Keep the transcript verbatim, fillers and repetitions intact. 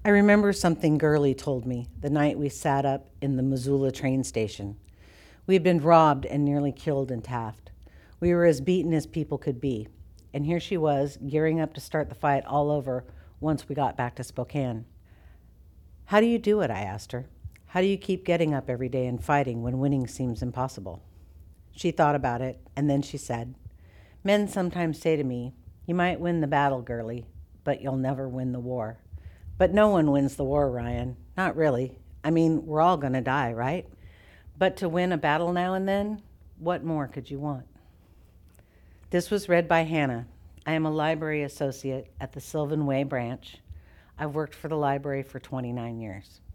I remember something Gurley told me the night we sat up in the Missoula train station. We had been robbed and nearly killed in Taft. We were as beaten as people could be. And here she was, gearing up to start the fight all over once we got back to Spokane. How do you do it? I asked her. How do you keep getting up every day and fighting when winning seems impossible? She thought about it, and then she said, Men sometimes say to me, You might win the battle, Gurley, but you'll never win the war. But no one wins the war, Ryan. Not really. I mean, we're all going to die, right? But to win a battle now and then, what more could you want? This was read by Hannah. I am a library associate at the Sylvan Way branch. I've worked for the library for twenty-nine years.